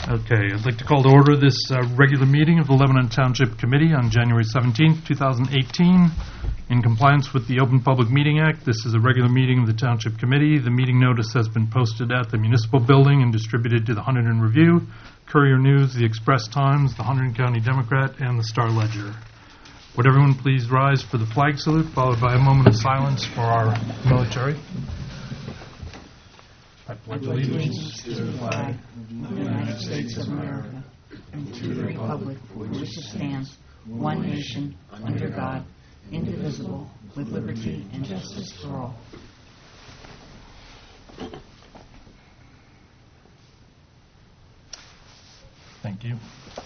Okay, I'd like to call to order this regular meeting of the Lebanon Township Committee on January 17th, 2018. In compliance with the Open Public Meeting Act, this is a regular meeting of the Township Committee. The meeting notice has been posted at the Municipal Building and distributed to the Hunterdon Review, Courier News, the Express Times, the Hunterdon County Democrat, and the Star Ledger. Would everyone please rise for the flag salute, followed by a moment of silence for our military. I pledge allegiance to the flag of the United States of America and to the republic for which it stands, one nation, under God, indivisible, with liberty and justice for all. Thank you.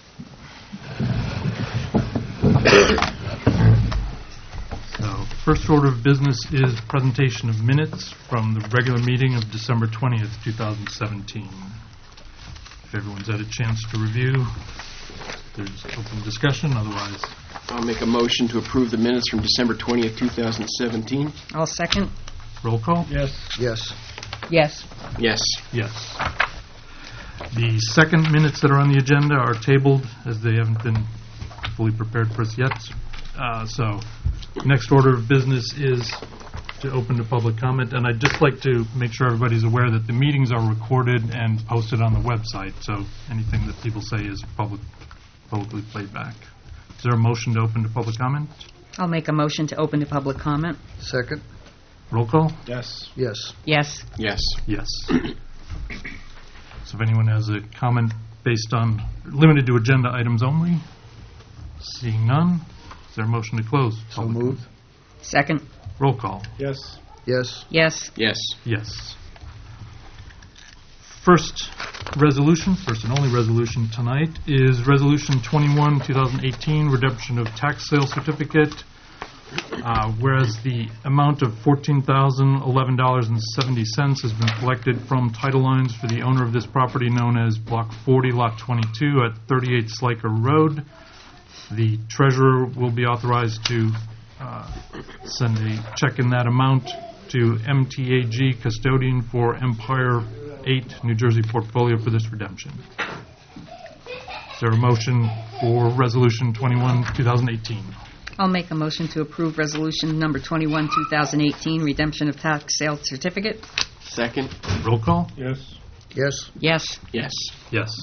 So, first order of business is presentation of minutes from the regular meeting of December 20th, 2017. If everyone's had a chance to review, there's open discussion. Otherwise, I'll make a motion to approve the minutes from December 20th, 2017. I'll second. roll call. Yes. Yes. Yes. Yes. Yes. The second minutes that are on the agenda are tabled as they haven't been fully prepared for us yet. So next order of business is to open to public comment, and I'd just like to make sure everybody's aware that the meetings are recorded and posted on the website, so anything that people say is publicly played back. Is there a motion to open to public comment? I'll make a motion to open to public comment. Second. Roll call? Yes. Yes. Yes. Yes. Yes. So if anyone has a comment based on, limited to agenda items only, seeing none, is there a motion to close? So moved. Second. Roll call. Yes. Yes. Yes. Yes. Yes. First and only resolution tonight is Resolution 21, 2018, redemption of tax sale certificate. Whereas the amount of $14,011.70 has been collected from title lines for the owner of this property known as Block 40, Lot 22 at 38 Sliker Road. The treasurer will be authorized to send a check in that amount to MTAG custodian for Empire 8 New Jersey portfolio for this redemption. Is there a motion for Resolution 21, 2018? I'll make a motion to approve resolution number 21, 2018, redemption of tax sale certificate. Second. Roll call? Yes. Yes. Yes. Yes. Yes.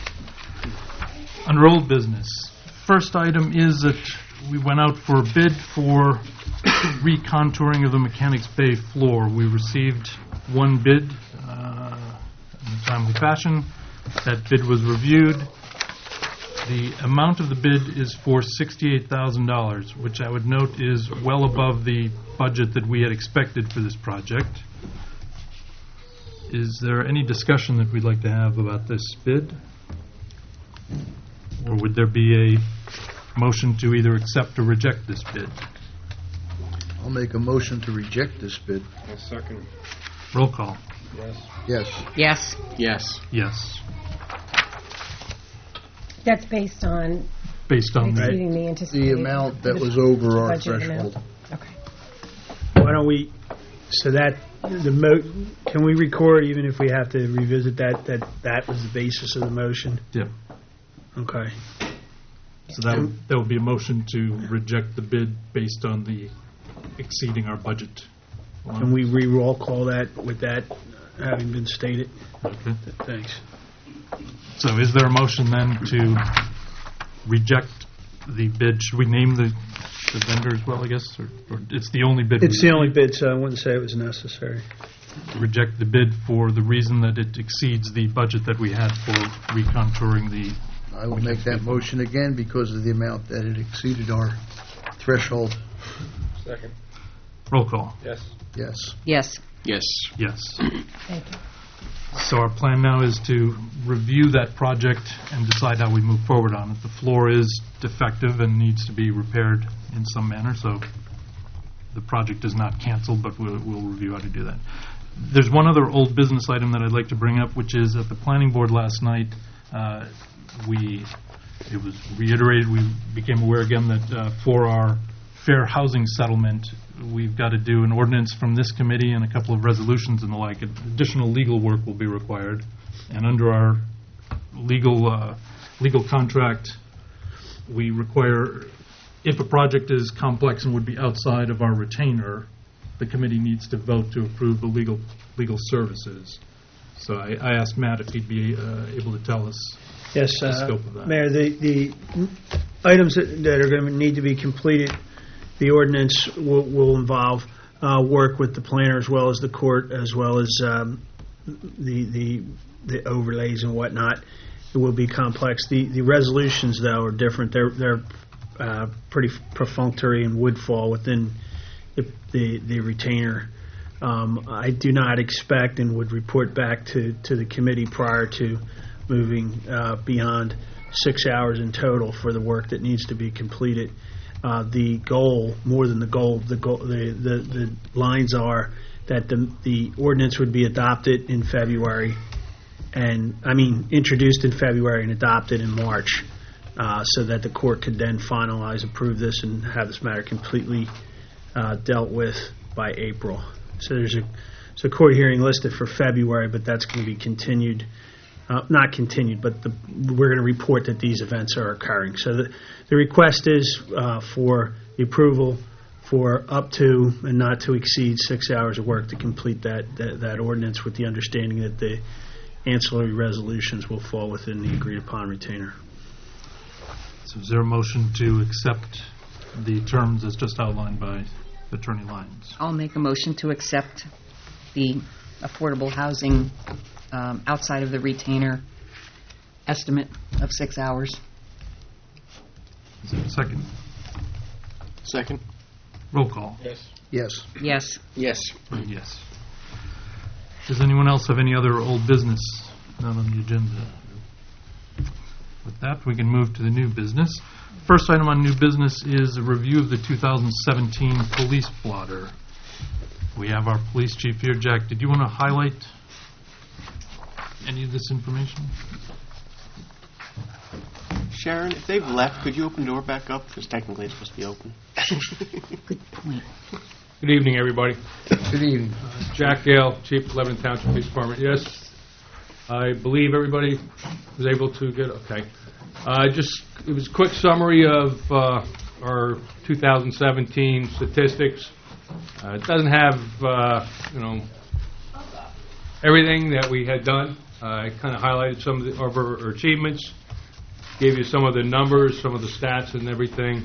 Under old business, first item is that we went out for a bid for recontouring of the Mechanics Bay floor. We received one bid in a timely fashion. That bid was reviewed. The amount of the bid is for $68,000, which I would note is well above the budget that we had expected for this project. Is there any discussion that we'd like to have about this bid? Or would there be a motion to either accept or reject this bid? I'll make a motion to reject this bid. I'll second. Roll call. Yes. Yes. Yes. Yes. Yes. That's based on the exceeding the anticipated... The amount that was over our budget threshold. amount. Okay. Why don't we, so that, can we record, even if we have to revisit that was the basis of the motion? Yeah. Okay. So that would be a motion to reject the bid based on the exceeding our budget. Can we re-roll call that with that having been stated? Okay. Thanks. So is there a motion then to reject the bid? Should we name the vendor as well, I guess? Or it's the only bid? It's the only bid, so I wouldn't say it was necessary. Reject the bid for the reason that it exceeds the budget that we had for recontouring the... I will make that motion again because of the amount that it exceeded our threshold. Second. Roll call. Yes. Yes. Yes. Yes. Yes. Thank you. So our plan now is to review that project and decide how we move forward on it. The floor is defective and needs to be repaired in some manner, so the project is not canceled, but we'll review how to do that. There's one other old business item that I'd like to bring up, which is at the planning board last night, it was reiterated, we became aware again that for our fair housing settlement, we've got to do an ordinance from this committee and a couple of resolutions and the like. Additional legal work will be required. And under our legal contract, we require, if a project is complex and would be outside of our retainer, the committee needs to vote to approve the legal services. So I asked Matt if he'd be able to tell us Yes, the scope of that. Mayor, the items that are going to need to be completed, the ordinance will involve work with the planner as well as the court, as well as the overlays and whatnot. It will be complex. The resolutions, though, are different. They're pretty perfunctory and would fall within the retainer. I do not expect and would report back to the committee prior to moving beyond 6 hours in total for the work that needs to be completed. The goal, more than the goal, the lines are that the ordinance would be adopted in February, introduced in February and adopted in March, so that the court could then finalize, approve this, and have this matter completely dealt with by April. So there's a court hearing listed for February, but that's going to be continued. Not continued, but we're going to report that these events are occurring. So the request is for the approval for up to and not to exceed 6 hours of work to complete that ordinance, with the understanding that the ancillary resolutions will fall within the agreed upon retainer. So is there a motion to accept the terms as just outlined by Attorney Lyons? I'll make a motion to accept the affordable housing outside of the retainer estimate of 6 hours. Is there a second? Second? Roll call. Yes. Yes. Yes. Yes. Yes. Does anyone else have any other old business not on the agenda? With that, we can move to the new business. First item on new business is a review of the 2017 police blotter. We have our police chief here. Jack, did you want to highlight any of this information? Sharon, if they've left, could you open the door back up? Because technically it's supposed to be open. Good point. Good evening, everybody. Good evening. Jack Gale, Chief of Lebanon Township Police Department. Yes, I believe everybody was able to get, okay. It was a quick summary of our 2017 statistics. It doesn't have, everything that we had done. I kind of highlighted some of our achievements, gave you some of the numbers, some of the stats and everything.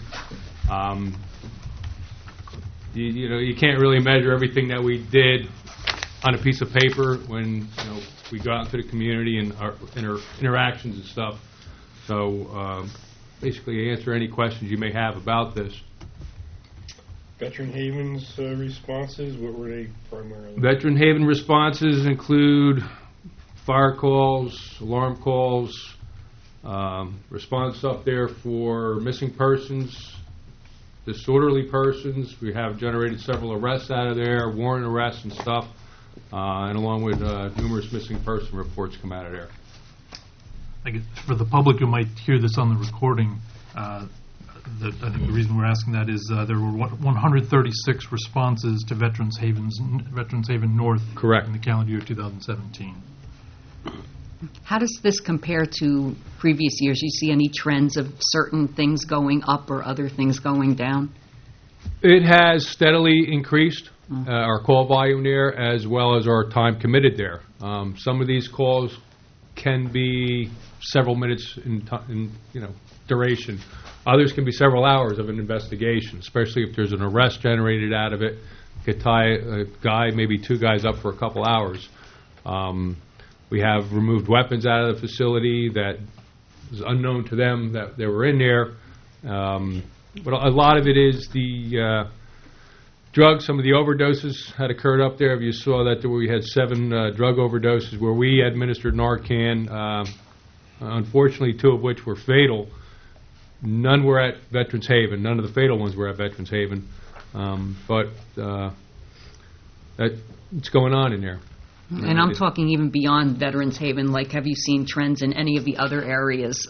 You can't really measure everything that we did on a piece of paper when we go out into the community and our interactions and stuff. So basically answer any questions you may have about this. Veteran Haven's responses, what were they primarily? Veteran Haven responses include fire calls, alarm calls, response up there for missing persons, disorderly persons. We have generated several arrests out of there, warrant arrests and stuff, and along with numerous missing person reports come out of there. I guess for the public who might hear this on the recording, I think the reason we're asking that is there were 136 responses to Veterans Haven North. Correct. In the calendar year 2017. How does this compare to previous years? You see any trends of certain things going up or other things going down? It has steadily increased our call volume there, as well as our time committed there. Some of these calls can be several minutes in duration. Others can be several hours of an investigation, especially if there's an arrest generated out of it. Could tie a guy, maybe two guys, up for a couple hours. We have removed weapons out of the facility that was unknown to them that they were in there. But a lot of it is the drugs. Some of the overdoses had occurred up there. If you saw that, we had 7 drug overdoses where we administered Narcan. Unfortunately, 2 of which were fatal. None were at Veterans Haven. None of the fatal ones were at Veterans Haven. But it's going on in there. And I'm talking even beyond Veterans Haven. Like, have you seen trends in any of the other areas?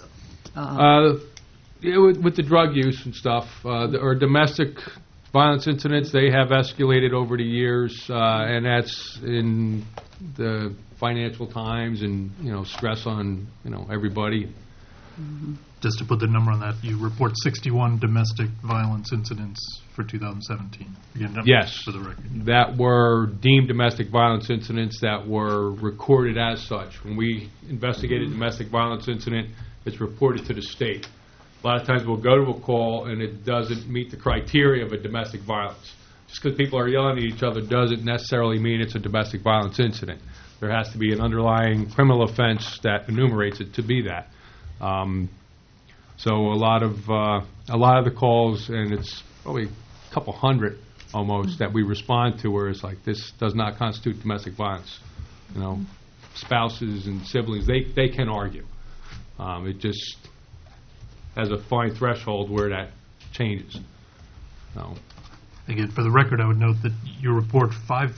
With the drug use and stuff, or domestic violence incidents, they have escalated over the years, and that's in the financial times and, stress on, everybody. Just to put the number on that, you report 61 domestic violence incidents for 2017. Again, Yes. for the record. That were deemed domestic violence incidents that were recorded as such. When we investigate a domestic violence incident, it's reported to the state. A lot of times we'll go to a call and it doesn't meet the criteria of a domestic violence. Just because people are yelling at each other doesn't necessarily mean it's a domestic violence incident. There has to be an underlying criminal offense that enumerates it to be that. So a lot of the calls, and it's probably a couple hundred almost that we respond to, where it's like, this does not constitute domestic violence. Spouses and siblings, they can argue. It just has a fine threshold where that changes. So, Again, for the record, I would note that you report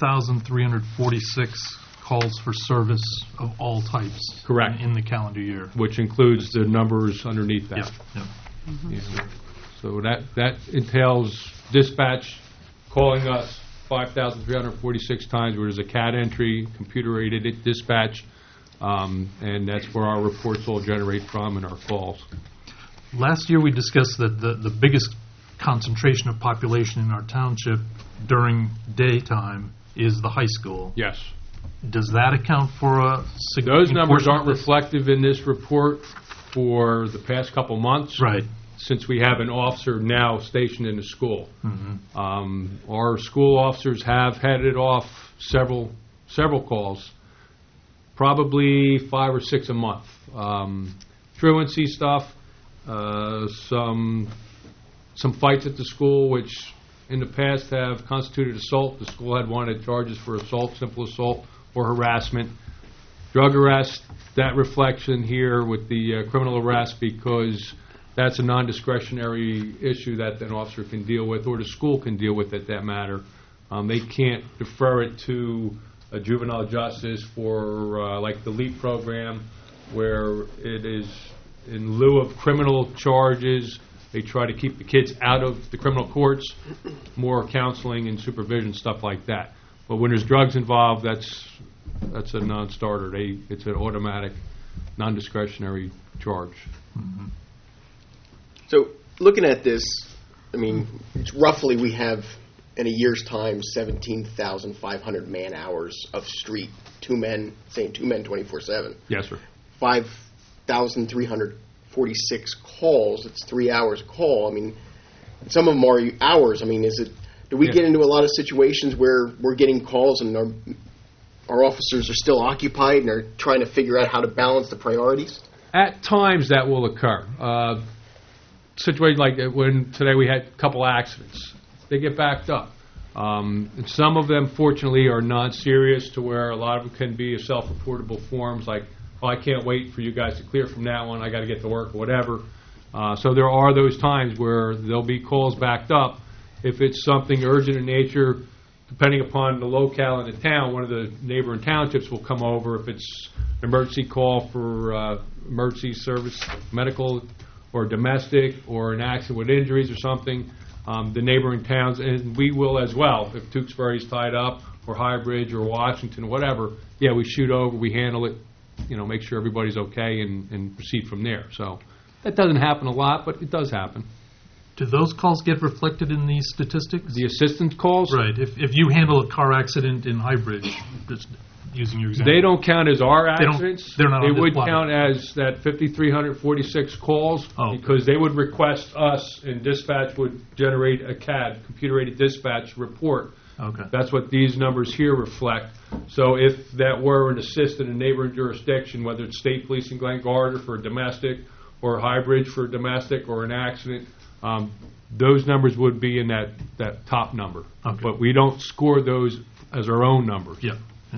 5,346 calls for service of all types. Correct. In the calendar year. which includes the numbers underneath that. Yep. Yeah. So that entails dispatch calling us 5,346 times, where there's a CAD entry, computer-aided dispatch, and that's where our reports all generate from and our calls. Last year, we discussed that the biggest concentration of population in our township during daytime is the high school. Yes. Does that account for a significant Those numbers portion aren't of this? reflective in this report for the past couple months. Right. Since we have an officer now stationed in the school. Mm-hmm. Our school officers have headed off several calls, probably 5 or 6 a month. Truancy stuff, some fights at the school, which in the past have constituted assault. The school had wanted charges for assault, simple assault, or harassment. Drug arrest, that reflection here with the criminal arrest, because that's a non-discretionary issue that an officer can deal with, or the school can deal with at that matter. They can't defer it to a juvenile justice for like the LEAP program, where it is in lieu of criminal charges. They try to keep the kids out of the criminal courts, more counseling and supervision, stuff like that. But when there's drugs involved, that's a non-starter. It's an automatic, non-discretionary charge. Mm-hmm. So, looking at this, I mean, it's roughly we have, in a year's time, 17,500 man-hours of street. Two men 24/7. Yes, sir. 5,346 calls. It's 3 hours a call. I mean, some of them are hours. I mean, do we get into a lot of situations where we're getting calls and our officers are still occupied and are trying to figure out how to balance the priorities? At times that will occur. Situation like when today we had a couple accidents. They get backed up. And some of them, fortunately, are non-serious, to where a lot of them can be self-reportable forms, like, oh, I can't wait for you guys to clear from that one, I got to get to work, or whatever. So there are those times where there'll be calls backed up. If it's something urgent in nature, depending upon the locale in the town, one of the neighboring townships will come over. If it's an emergency call for emergency service, medical or domestic, or an accident with injuries or something, the neighboring towns, and we will as well. If Tewksbury's tied up, or Highbridge, or Washington, whatever, yeah, we shoot over, we handle it, make sure everybody's okay, and proceed from there. So that doesn't happen a lot, but it does happen. Do those calls get reflected in these statistics? The assistance calls? Right. If you handle a car accident in Highbridge, just using your example. They don't count as our accidents. They're not They on this would plot. count as that 5,346 calls, Oh. because they would request us, and dispatch would generate a CAD, computer-aided dispatch report. Okay. That's what these numbers here reflect. So if that were an assist in a neighboring jurisdiction, whether it's state police in Glen Garter for domestic, or Highbridge for domestic, or an accident, those numbers would be in that top number. Okay. But we don't score those as our own numbers. Yeah.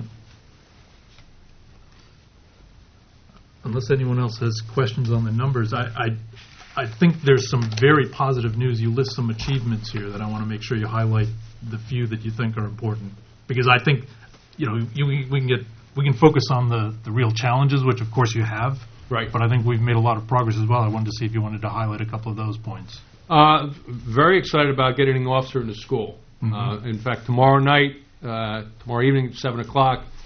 Unless anyone else has questions on the numbers, I think there's some very positive news. You list some achievements here that I want to make sure you highlight the few that you think are important, because I think we can focus on the real challenges, which of course you have. Right. But I think we've made a lot of progress as well. I wanted to see if you wanted to highlight a couple of those points. Very excited about getting an officer in the school. Mm-hmm. In fact, tomorrow evening at 7 o'clock,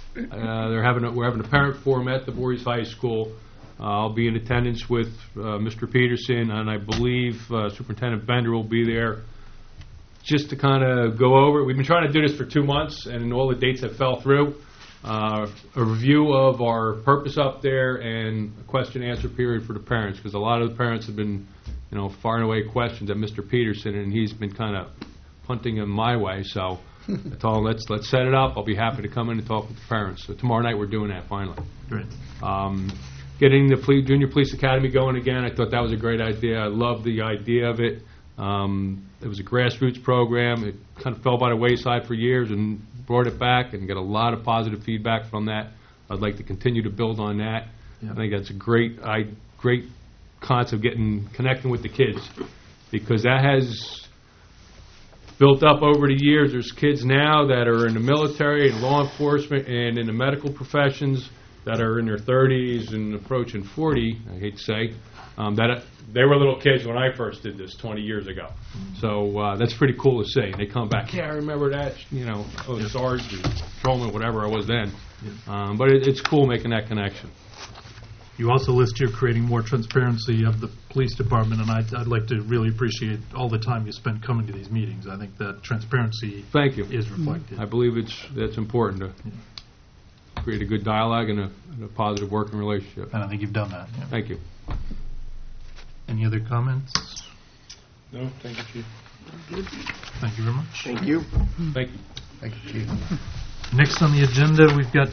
We're having a parent forum at the Voorhees High School. I'll be in attendance with Mr. Peterson, and I believe Superintendent Bender will be there just to kind of go over. We've been trying to do this for 2 months, and all the dates have fell through. A review of our purpose up there and a question-answer period for the parents, because a lot of the parents have been, firing away questions at Mr. Peterson, and he's been kind of punting them my way. So I told him, let's set it up. I'll be happy to come in and talk with the parents. So tomorrow night we're doing that finally. Great. Getting the Junior Police Academy going again, I thought that was a great idea. I love the idea of it. It was a grassroots program. It kind of fell by the wayside for years, and brought it back and get a lot of positive feedback from that. I'd like to continue to build on that. Yeah. I think that's a great concept, connecting with the kids, because that has built up over the years. There's kids now that are in the military, law enforcement, and in the medical professions that are in their 30s and approaching 40, I hate to say, that they were little kids when I first did this 20 years ago. So that's pretty cool to see. They come back, yeah, I remember that, Sergeant, patrolman, whatever I was then. But it's cool making that connection. You also list here creating more transparency of the police department, and I'd like to really appreciate all the time you spend coming to these meetings. I think that transparency Thank you. is reflected. I believe that's important to create a good dialogue and a positive working relationship. And I think you've done that. Yeah. Thank you. Any other comments? No, thank you, Chief. Thank you very much. Thank you. Thank you. Thank you, Chief. Next on the agenda, we've got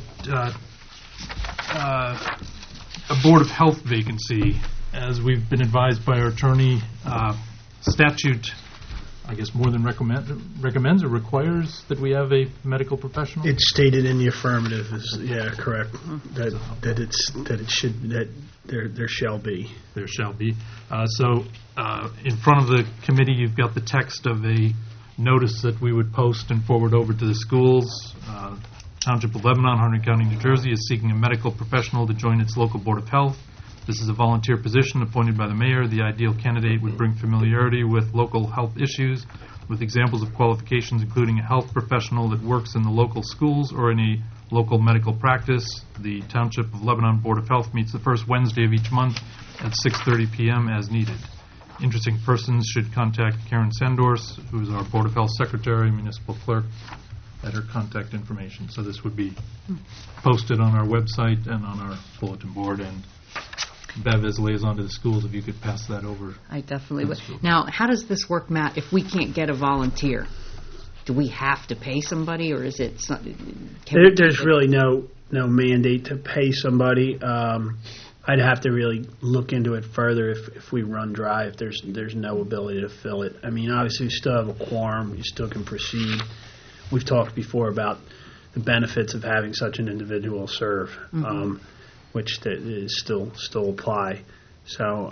a Board of Health vacancy. As we've been advised by our attorney, statute, I guess, more than recommends or requires that we have a medical professional. It's stated in the affirmative. Correct. That there shall be. There shall be. So in front of the committee, you've got the text of a notice that we would post and forward over to the schools. Township of Lebanon, Harnett County, New Jersey, is seeking a medical professional to join its local Board of Health. This is a volunteer position appointed by the mayor. The ideal candidate would bring familiarity with local health issues, with examples of qualifications including a health professional that works in the local schools or in a local medical practice. The Township of Lebanon Board of Health meets the first Wednesday of each month at 6:30 p.m. as needed. Interested persons should contact Karen Sandors, who is our Board of Health Secretary, Municipal Clerk, at her contact information. So this would be posted on our website and on our bulletin board. And Bev, as liaison to the schools, if you could pass that over. I definitely would. Now, how does this work, Matt, if we can't get a volunteer? Do we have to pay somebody, or is it There's really no mandate to pay somebody. I'd have to really look into it further if we run dry, if there's no ability to fill it. I mean, obviously, we still have a quorum. You still can proceed. We've talked before about the benefits of having such an individual serve, which is still apply. So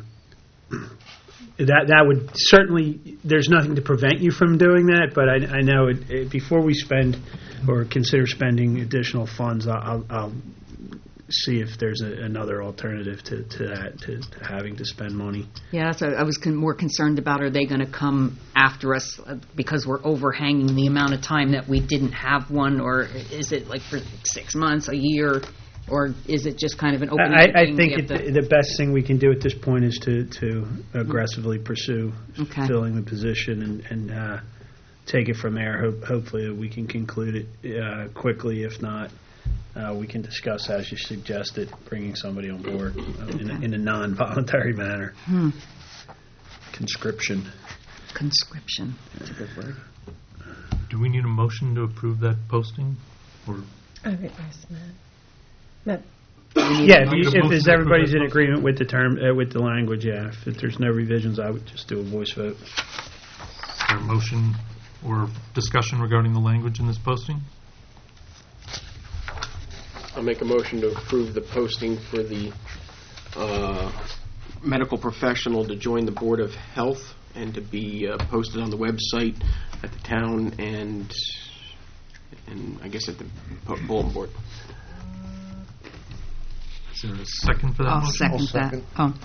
that would certainly, there's nothing to prevent you from doing that, but I know before we spend or consider spending additional funds, I'll see if there's another alternative to that, to having to spend money. Yeah, that's what I was more concerned about. Are they going to come after us because we're overhanging the amount of time that we didn't have one, or is it like for 6 months, a year, or is it just kind of an open I think the best thing we can do at this point is to aggressively pursue filling the position and take it from there. Hopefully we can conclude it quickly. If not, we can discuss, as you suggested, bringing somebody on board in a non-voluntary manner. Conscription. That's a good word. Do we need a motion to approve that posting? Or Yes, Matt. If everybody's in agreement with the term, with the language, if there's no revisions, I would just do a voice vote. Is there a motion or discussion regarding the language in this posting? I'll make a motion to approve the posting for the medical professional to join the Board of Health and to be posted on the website at the town and I guess at the bulletin board. Is there a second for that I'll motion? second that. Oh,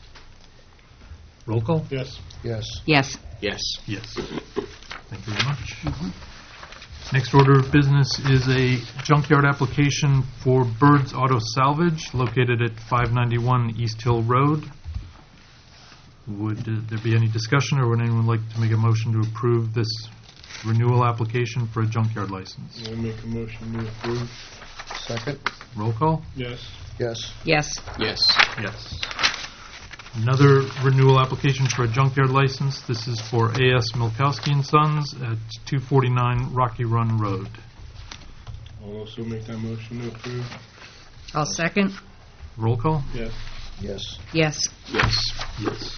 Roll call? Yes. Yes. yes. Yes. Yes. Thank you very much. Next order of business is a junkyard application for Bird's Auto Salvage located at 591 East Hill Road. Would there be any discussion, or would anyone like to make a motion to approve this renewal application for a junkyard license? I'll make a motion to approve. Second? Roll call? Yes. Yes. Yes. Yes. Yes. Another renewal application for a junkyard license. This is for A.S. Milkowski and Sons at 249 Rocky Run Road. I'll also make that motion to approve. I'll second. Roll call? Yes. Yes. Yes. Yes. Yes.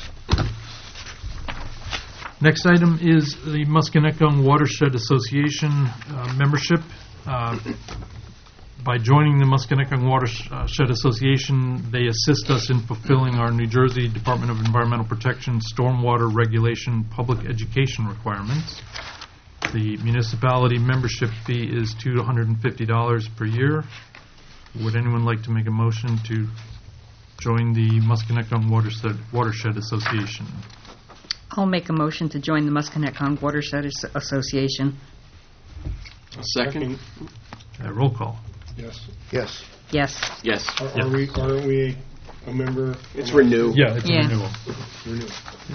Next item is the Musconetcong Watershed Association membership. By joining the Musconetcong Watershed Association, they assist us in fulfilling our New Jersey Department of Environmental Protection stormwater regulation public education requirements. The municipality membership fee is $250 per year. Would anyone like to make a motion to join the Musconetcong Watershed Association? I'll make a motion to join the Musconetcong Watershed Association. Second? Roll call. Yes. Yes. Yes. Yes. Aren't we a member? It's renew. Yeah, it's a Yeah. renewal. Renew.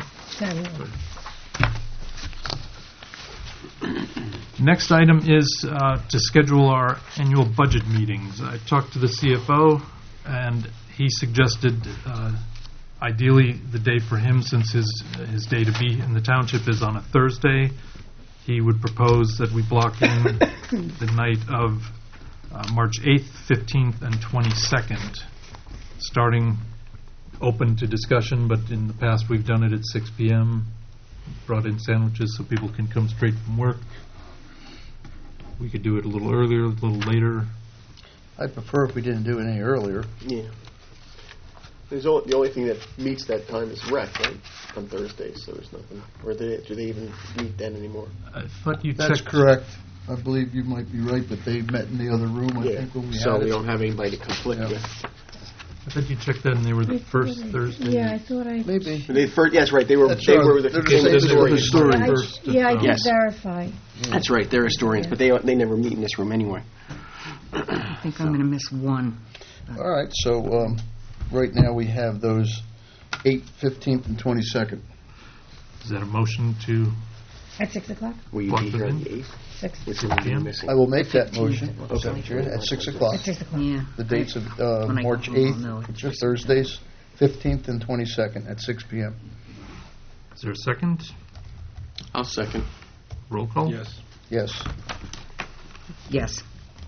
Next item is to schedule our annual budget meetings. I talked to the CFO, and he suggested ideally the day for him, since his day to be in the township is on a Thursday, he would propose that we block in the night of March 8th, 15th, and 22nd, starting open to discussion, but in the past we've done it at 6 p.m., brought in sandwiches so people can come straight from work. We could do it a little earlier, a little later. I'd prefer if we didn't do it any earlier. Yeah. The only thing that meets that time is rec, right? On Thursdays, so there's nothing. Or do they even meet then anymore? I thought you That's checked. correct. I believe you might be right, but they met in the other room, I think, when we So had we it. don't have anybody to conflict Yeah. with. I thought you checked that, and they were the first Thursday. Yeah, I thought I. Maybe. Yes, right. They were That's the right. They're the same historians. historian. Yeah, I did Yes. verify. That's right. They're historians, but they never meet in this room anyway. I think I'm going to miss one. All right, so right now we have those 8th, 15th, and 22nd. Is that a motion to? At 6 o'clock? Will you Block be them here on in? the 8th? 6. Which one are you missing? I will make that motion, Okay. Secretary, at 6 o'clock. At 6 o'clock. Yeah. The dates of When I March come, I'll 8th, know. which are Thursdays, 15th and 22nd at 6 p.m. Is there a second? I'll second. Roll call? Yes. Yes. Yes.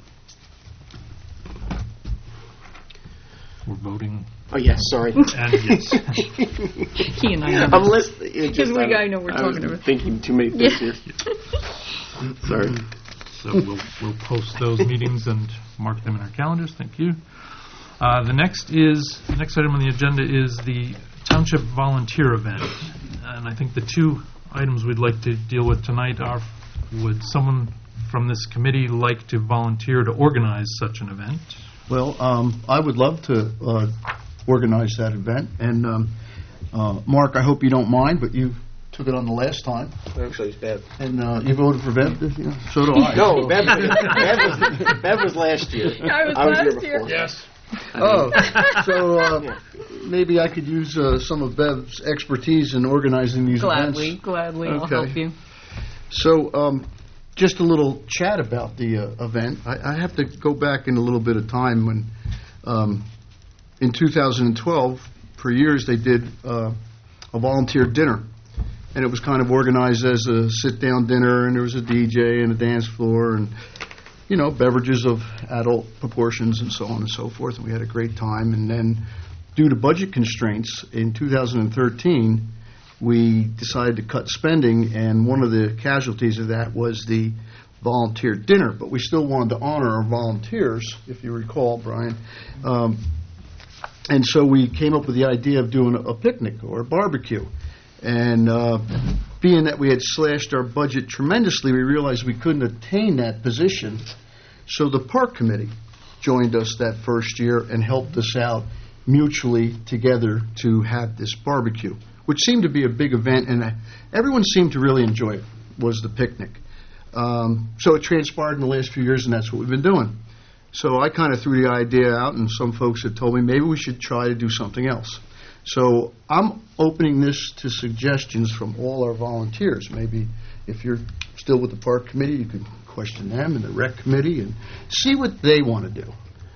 We're voting. Oh, yes, sorry. And yes. He and I. I'm listening. Because I know we're talking I'm about. thinking too many things here. Sorry. So we'll post those meetings and mark them in our calendars. Thank you. The next item on the agenda is the Township Volunteer Event. And I think the two items we'd like to deal with tonight are, would someone from this committee like to volunteer to organize such an event? Well, I would love to organize that event. And, Mark, I hope you don't mind, but you took it on the last time. Actually, it's Bev. And you voted for Bev, did you? So do I. No, Bev was last year. I was here before. Yes. Oh, so maybe I could use some of Bev's expertise in organizing these events. Gladly, I'll Okay. help you. So, just a little chat about the event. I have to go back in a little bit of time when, in 2012, for years they did a volunteer dinner. And it was kind of organized as a sit-down dinner, and there was a DJ and a dance floor and, you know, beverages of adult proportions and so on and so forth. And we had a great time. And then, due to budget constraints, in 2013, we decided to cut spending, and one of the casualties of that was the volunteer dinner. But we still wanted to honor our volunteers, if you recall, Brian. And so we came up with the idea of doing a picnic or a barbecue. And being that we had slashed our budget tremendously, we realized we couldn't attain that position. So the park committee joined us that first year and helped us out mutually together to have this barbecue, which seemed to be a big event, and everyone seemed to really enjoy it, was the picnic. So it transpired in the last few years, and that's what we've been doing. So I kind of threw the idea out, and some folks had told me maybe we should try to do something else. So I'm opening this to suggestions from all our volunteers. Maybe if you're still with the park committee, you can question them and the rec committee and see what they want to do.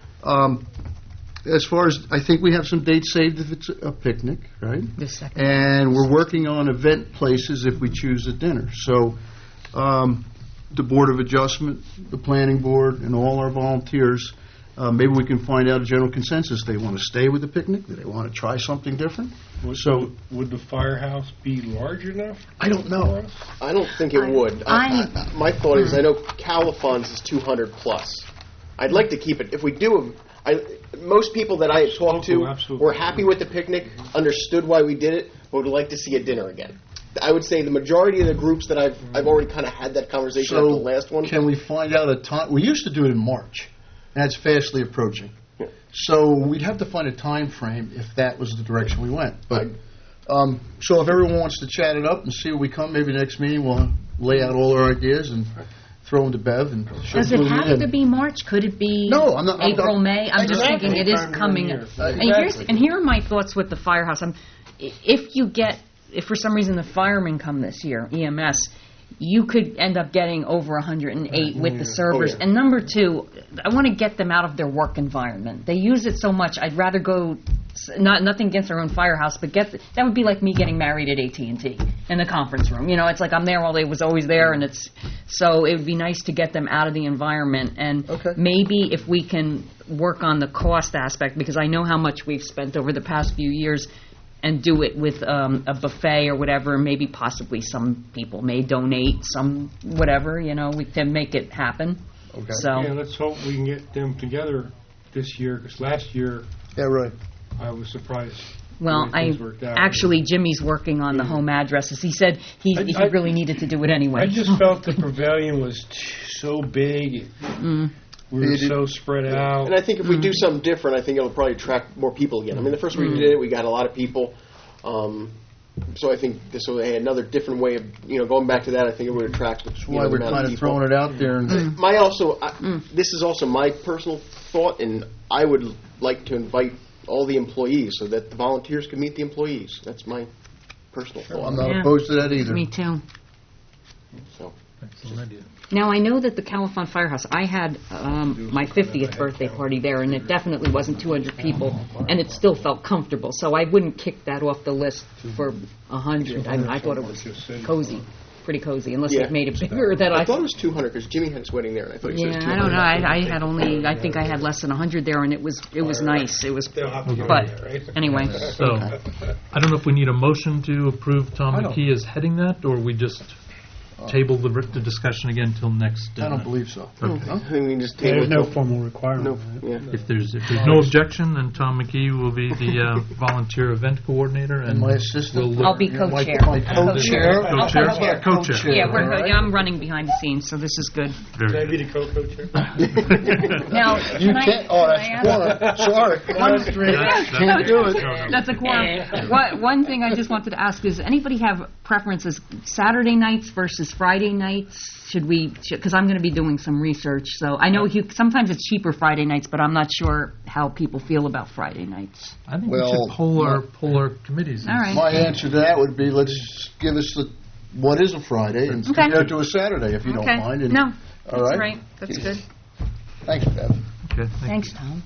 As far as, I think we have some dates saved if it's a picnic, right? The second. And we're working on event places if we choose a dinner. So the Board of Adjustment, the Planning Board, and all our volunteers, maybe we can find out a general consensus. They want to stay with the picnic? Do they want to try something different? Would the firehouse be large enough? I don't know. I don't think it would. My thought is, I know Califon's is 200 plus. I'd like to keep it. If we do, most people that I have talked to absolutely. were happy with the picnic, understood why we did it, but would like to see a dinner again. I would say the majority of the groups that I've already kind of had that conversation after the last one. Can we find out a time? We used to do it in March. That's fastly approaching. Yeah. So we'd have to find a time frame if that was the direction we went. But so if everyone wants to chat it up and see where we come, maybe next meeting we'll lay out all our ideas and throw them to Bev. And does it have to be March? Could it be April, May? I'm just thinking it is coming. And here are my thoughts with the firehouse. If for some reason the firemen come this year, EMS, you could end up getting over 108 with the servers. And number two, I want to get them out of their work environment. They use it so much. I'd rather go, nothing against our own firehouse, but that would be like me getting married at AT&T in the conference room. You know, it's like I'm there while they was always there, and so it would be nice to get them out of the environment. And maybe if we can work on the cost aspect, because I know how much we've spent over the past few years, and do it with a buffet or whatever. Maybe possibly some people may donate some whatever. You know, we can make it happen. Okay. So yeah, let's hope we can get them together this year. Because last year, I was surprised. Well, actually Jimmy's working on the home addresses. He said he really needed to do it anyway. I just felt the pavilion was so big. We were so spread out. And I think if we do something different, I think it'll probably attract more people again. I mean, the first week we did it, we got a lot of people. So I think another different way of going back to that. I think it would attract. That's why we're kind of throwing it out there. And this is also my personal thought, and I would like to invite all the employees so that the volunteers can meet the employees. That's my personal thought. I'm not opposed to that either. Me too. So. Now, I know that the Califon Firehouse, I had my 50th birthday party there, and it definitely wasn't 200 people, and it still felt comfortable. So I wouldn't kick that off the list for 100. I thought it was cozy, pretty cozy, unless it made it bigger. I thought it was 200 because Jimmy had his wedding there, and I thought he said 200. I don't know. I think I had less than 100 there, and it was nice. It was, but anyway. So I don't know if we need a motion to approve Tom McKee as heading that, or we just table the discussion again till next. I don't believe so. Okay. I think we can just table There's no formal requirement. If there's no objection, then Tom McKee will be the volunteer event coordinator, and my assistant. I'll be co-chair. Co-chair. Co-chair. Yeah, I'm running behind the scenes, so this is good. Can I be the co-chair? Now, You can't. Oh, that's sorry. Can't do it. That's a quorum. One thing I just wanted to ask is, anybody have preferences Saturday nights versus Friday nights? Because I'm going to be doing some research, so I know sometimes it's cheaper Friday nights, but I'm not sure how people feel about Friday nights. I think we should poll our committees. All right. My answer to that would be, let's give us what is a Friday and compare it to a Saturday, if you don't mind. And, no, all that's right. That's good. Thanks, Bev. Okay, Thanks, Tom.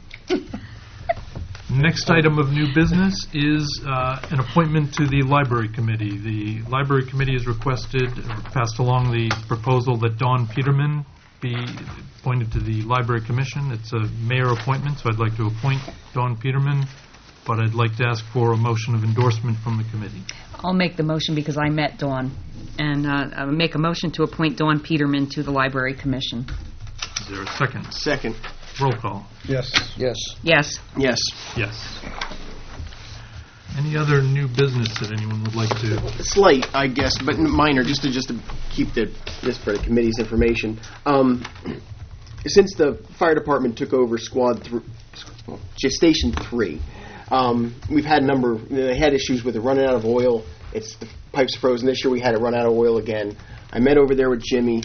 Next item of new business is an appointment to the Library Committee. The Library Committee has passed along the proposal that Dawn Peterman be appointed to the Library Commission. It's a mayor appointment, so I'd like to appoint Dawn Peterman, but I'd like to ask for a motion of endorsement from the committee. I'll make the motion because I met Dawn, and I'll make a motion to appoint Dawn Peterman to the Library Commission. Is there a second? Second. Roll call. Yes. Yes. Yes. Yes. Yes. Any other new business that anyone would like to? Slight, I guess, but minor, just to keep this for the committee's information. Since the fire department took over Station 3, we've had they had issues with it running out of oil. The pipes frozen. This year we had it run out of oil again. I met over there with Jimmy.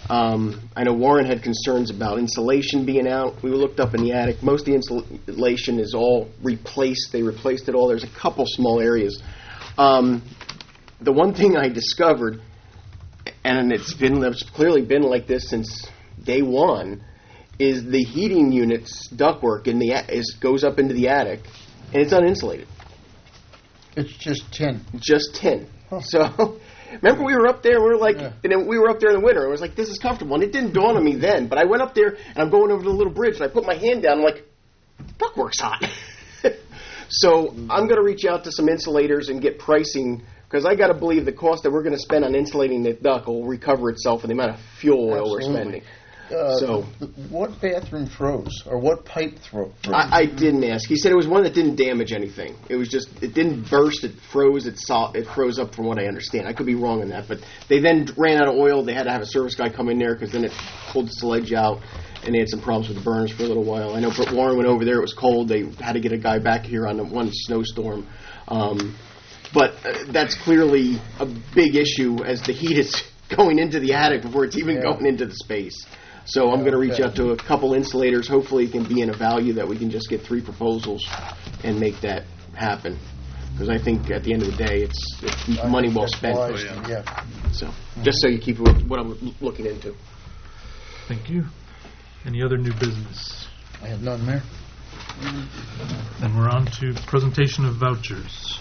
I know Warren had concerns about insulation being out. We looked up in the attic. Most of the insulation is all replaced. They replaced it all. There's a couple small areas. The one thing I discovered, and it's clearly been like this since day one, is the heating unit's ductwork goes up into the attic, and it's uninsulated. It's just tin. Just tin. Huh. So, remember we were up there, and then we were up there in the winter, and I was like, this is comfortable. And it didn't dawn on me then, but I went up there, and I'm going over the little bridge, and I put my hand down, I'm like, ductwork's hot. So, I'm going to reach out to some insulators and get pricing, because I got to believe the cost that we're going to spend on insulating the duct will recover itself in the amount of fuel oil we're spending. What bathroom froze, or what pipe froze? I didn't ask. He said it was one that didn't damage anything. It was just, it didn't burst, it froze, it froze up from what I understand. I could be wrong on that, but they then ran out of oil. They had to have a service guy come in there because then it pulled the sledge out, and they had some problems with the burners for a little while. I know Warren went over there, it was cold. They had to get a guy back here on the one snowstorm. But that's clearly a big issue as the heat is going into the attic before it's even going into the space. So I'm going to reach out to a couple insulators. Hopefully it can be in a value that we can just get 3 proposals and make that happen. Because I think at the end of the day, it's money well spent. So just so you keep what I'm looking into. Thank you. Any other new business? I have none, Mayor. Then we're on to presentation of vouchers.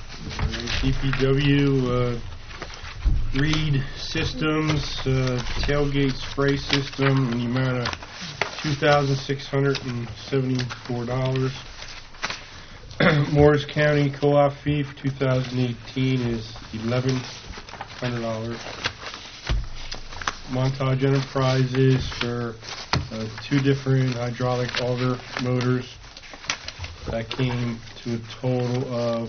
DPW Reed Systems tailgate spray system in the amount of $2,674. Morris County co-op fee for 2018 is $1,100. Montage Enterprises for 2 different hydraulic auger motors. That came to a total of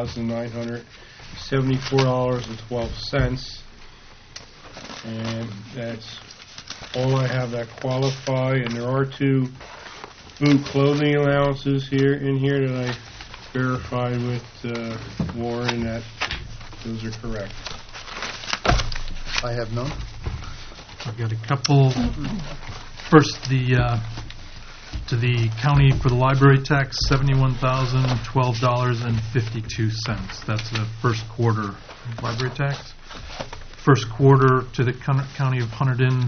$1,974.12. And that's all I have that qualify. And there are 2 food clothing allowances in here that I verified with Warren that those are correct. I have none. I've got a couple. First, to the county for the library tax, $71,012.52. That's the first quarter library tax. First quarter to the county of Hunterdon,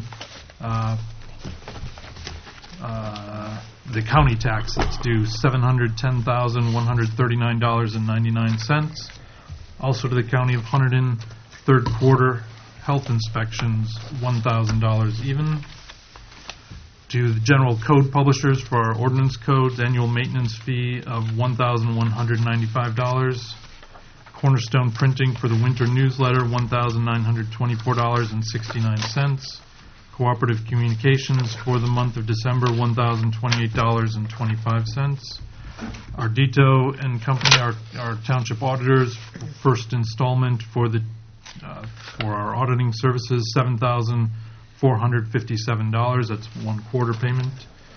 the county tax that's due $710,139.99. Also to the county of Hunterdon, third quarter health inspections, $1,000 even. To the general code publishers for our ordinance codes, annual maintenance fee of $1,195. Cornerstone Printing for the winter newsletter, $1,924.69. Cooperative Communications for the month of December, $1,028.25. Ardito and Company, our township auditors, first installment for our auditing services, $7,457. That's 1 quarter payment.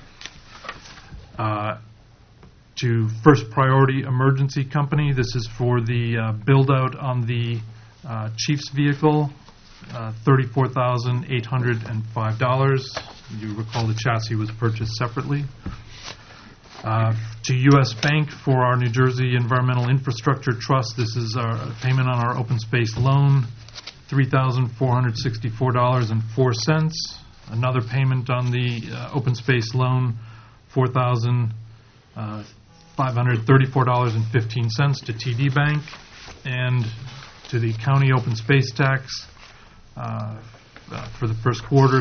To First Priority Emergency Company, this is for the build-out on the Chief's vehicle, $34,805. You recall the chassis was purchased separately. To U.S. Bank for our New Jersey Environmental Infrastructure Trust, this is our payment on our open space loan, $3,464.04. Another payment on the open space loan, $4,534.15 to TD Bank. And to the county open space tax for the first quarter,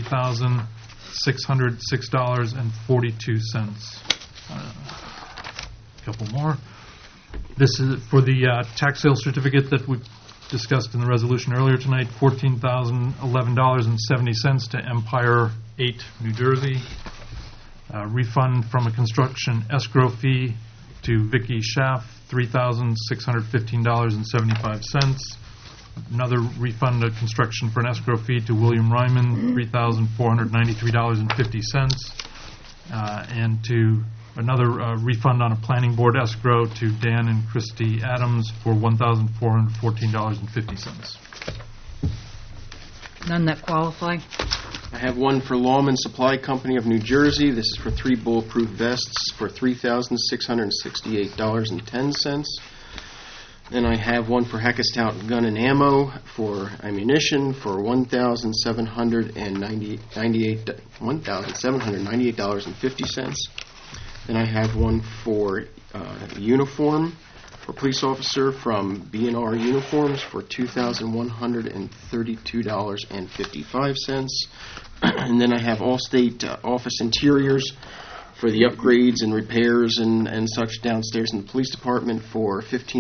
$70,606.42. A couple more. This is for the tax sale certificate that we discussed in the resolution earlier tonight, $14,011.70 to Empire 8, New Jersey. Refund from a construction escrow fee to Vicky Schaff, $3,615.75. Another refund of construction for an escrow fee to William Ryman, $3,493.50. And to another refund on a planning board escrow to Dan and Christy Adams for $1,414.50. None that qualify? I have one for Lawman Supply Company of New Jersey. This is for 3 bulletproof vests for $3,668.10. Then I have one for Hackettstown Gun and Ammo for ammunition for $1,798.50. Then I have one for uniform for police officer from B&R Uniforms for $2,132.55. And then I have Allstate Office Interiors for the upgrades and repairs and such downstairs in the police department for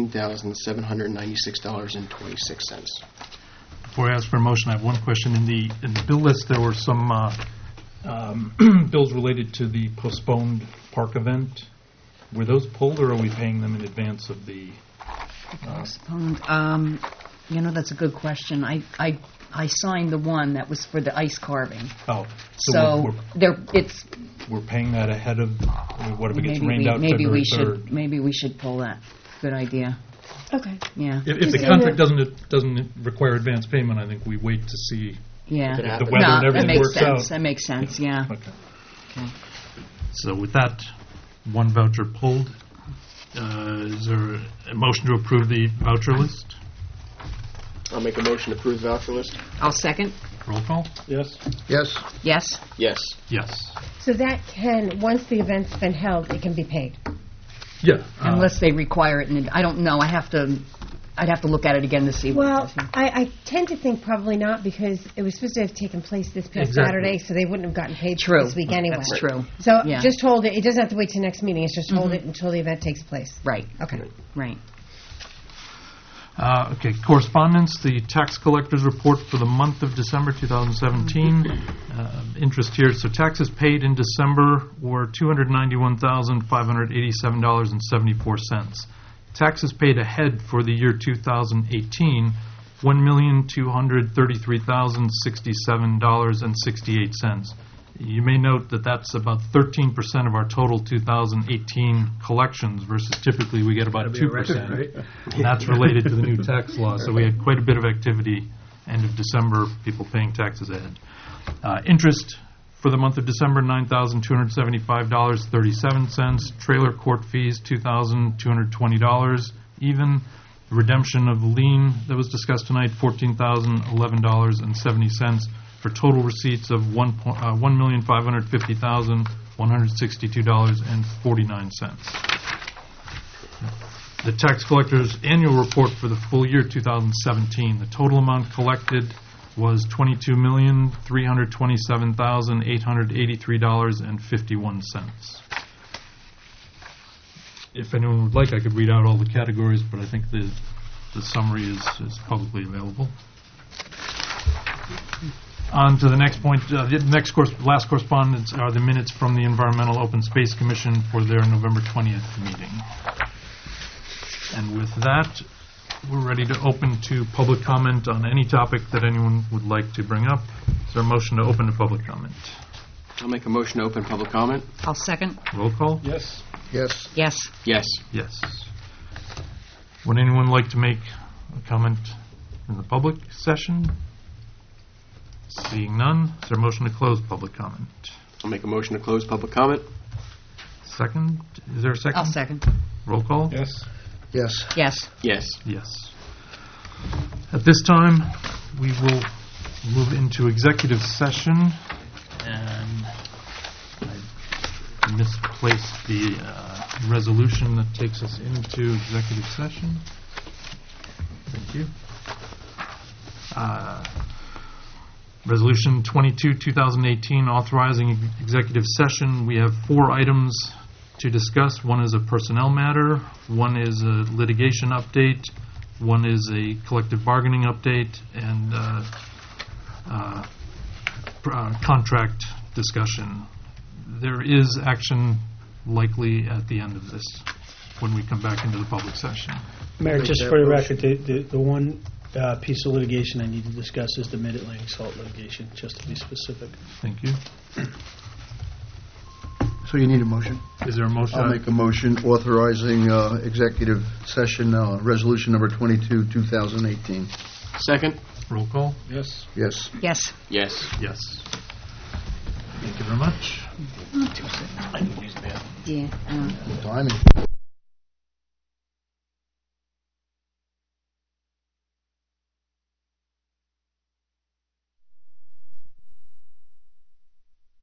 $15,796.26. Before I ask for a motion, I have one question. In the bill list, there were some bills related to the postponed park event. Were those pulled, or are we paying them in advance of the... Postponed. That's a good question. I signed the one that was for the ice carving. Oh, So we're paying that ahead of, what if it gets maybe rained out maybe February we 3rd? should maybe we should pull that. Good idea. Okay. Yeah. If the contract doesn't require advance payment, I think we wait to see Yeah. If it the happens. weather and that everything makes works sense. out. That makes sense. Yeah. Okay. Okay. So with that one voucher pulled, is there a motion to approve the voucher list? I'll make a motion to approve the voucher list. I'll second. Roll call? Yes? Yes? Yes. Yes. Yes. So that can, once the event's been held, it can be paid. Yeah. Unless they require it, and I don't know. I'd have to look at it again to see. Well, I tend to think probably not, because it was supposed to have taken place this past Exactly. Saturday, so they wouldn't have gotten paid True. this week anyway. That's true. So Yeah. just hold it. It doesn't have to wait till next meeting. It's just hold it until the event takes place. Right. Okay. Right. Okay, correspondence, the tax collector's report for the month of December 2017. Interest here, so taxes paid in December were $291,587.74. Taxes paid ahead for the year 2018, $1,233,067.68. You may note that that's about 13% of our total 2018 collections versus typically we get about 2%. And that's related to the new tax law. So we had quite a bit of activity end of December, people paying taxes ahead. Interest for the month of December, $9,275.37. Trailer court fees, $2,220 even. The redemption of the lien that was discussed tonight, $14,011.70. For total receipts of $1,550,162.49. The tax collector's annual report for the full year 2017, the total amount collected was $22,327,883.51. If anyone would like, I could read out all the categories, but I think the summary is publicly available. On to the next point. Last correspondence are the minutes from the Environmental Open Space Commission for their November 20th meeting. And with that, we're ready to open to public comment on any topic that anyone would like to bring up. Is there a motion to open to public comment? I'll make a motion to open public comment. I'll second. Roll call? Yes? Yes? Yes. Yes. Yes. Would anyone like to make a comment in the public session? Seeing none, is there a motion to close public comment? I'll make a motion to close public comment. Second? Is there a second? I'll second. Roll call? Yes? Yes. Yes. Yes. Yes. At this time, we will move into executive session, and I misplaced the resolution that takes us into executive session. Thank you. Resolution 22, 2018, authorizing executive session. We have 4 items to discuss. One is a personnel matter, one is a litigation update, one is a collective bargaining update, and contract discussion. There is action likely at the end of this when we come back into the public session. Mayor, just for the record, the one piece of litigation I need to discuss is the Mid-Atlantic Salt litigation, just to be specific. Thank you. So you need a motion? Is there a motion? I'll make a motion authorizing executive session resolution number 22, 2018. Second? Roll call? Yes. Yes. Yes. Yes. Yes. Thank you very much. Yeah. Timing.